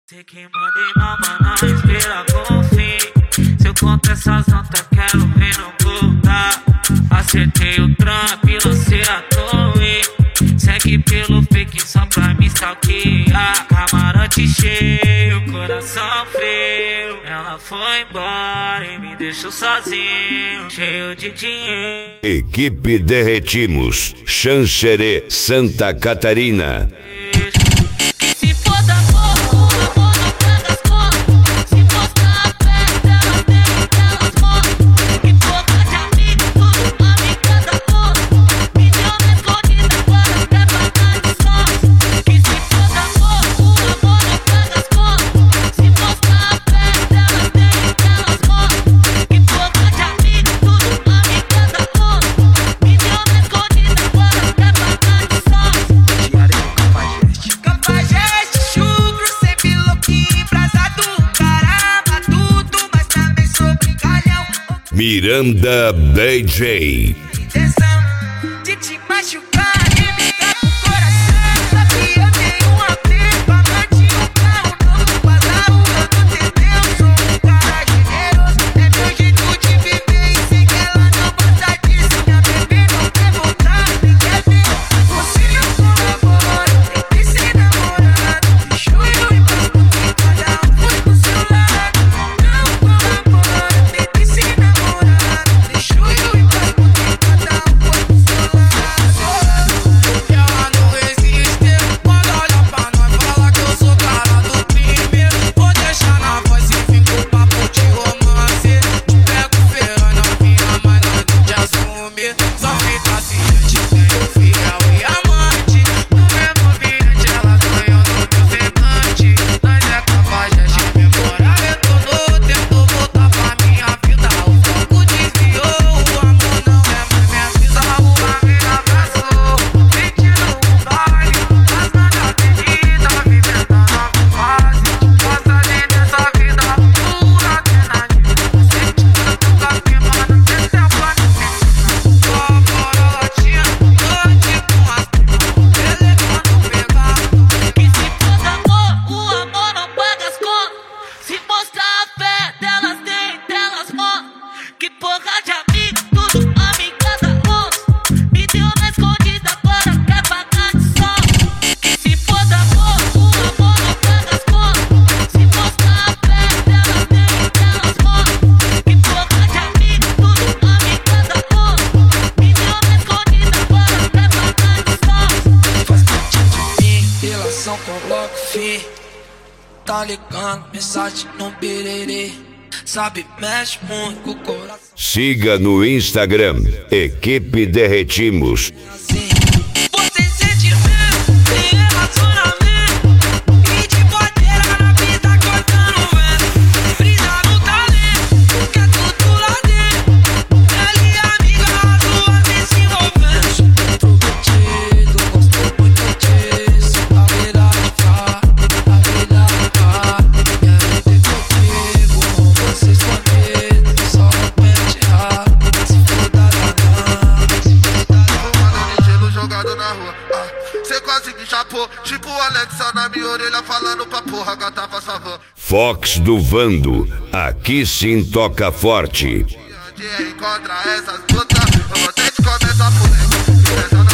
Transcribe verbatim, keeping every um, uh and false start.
Sei que mandei mal, mas não espera com fim. Se eu conto essas notas, quero ver não voltar. Acertei o trampo e lancei a torre. Segue pelo fake só pra me stalkear. Camarote cheio, coração frio. Ela foi embora e me deixou sozinho, cheio de dinheiro. Equipe Derretimos, Xanxerê, Santa Catarina. Miranda D J. De te machucar e me dar pro coração. Sabe, eu tenho um apego pra manter um carro novo. Passar o ano entendeu? Sou um cara generoso. É meu jeito de viver e sei que ela não gosta disso. Minha bebê não quer voltar, nem quer ver. Você não colabora, tem que ser namorado. Deixa eu ir pra porque cada um foi pro seu lado. Não colabora, tem que ser namorado. Deixa eu ir pra porque cada um foi pro seu lado. Ela não resiste quando olha pra nós, fala que eu sou cara do crime. Vou deixar na voz e fico papo de romance. Te pego feira, novinha, mas nós não te assume. Só fica ciente, tenho fiel e amante. No mesmo ambiente ela ganhou no meu semblante. Nós é cafajeste memorável, retornou, tentou voltar pra minha vida. O fogo desviou, o amor não é mais minha vida. Uma mina abraçou, sentindo o baile. Mas nada acredita, vivendo a nova fase. Passagem dessa vida, pura adrenalina. Sentindo teu capim, mano, esse é o planeta. Só fora latinha, noite com as primas. Elevando pegar. E se for amor, o amor não paga as contas. Se mostrar a fé delas, tem delas mostram. Que porra de amigo, tudo amiga da onça. Me deu na escondida, agora quer pagar de sol. E se for amor, o amor não paga as contas. Se mostrar a fé delas, tem delas mostram. Que porra de amigo, tudo amiga da onça. Me deu na escondida, agora quer pagar de sol. Faz parte de mim, relação coloca fim. Tá ligando, mensagem no birerê. Sabe, mexe muito com o coração Siga no Instagram, Equipe Derretimos. assim. Você sente mesmo, tem relacionamento. E de boteira na vida cortando vento. Brisa no talento, quer tudo lá dentro. Ela e amiga, as duas vem se envolvendo. Prometido, gosto muito disso. A verdade tá, a verdade tá. Quero ter contigo, você escondido. Só não pede errar, se for da danada, se for da Fumando de gelo jogado na rua. Ah, cê quase me chapou. Tipo o Alexa na minha orelha falando pra porra, gata, faz favor. Fox do Vando, aqui sim toca forte. Dia a dia encontra essas putas. Eu vou ter que começar por dentro.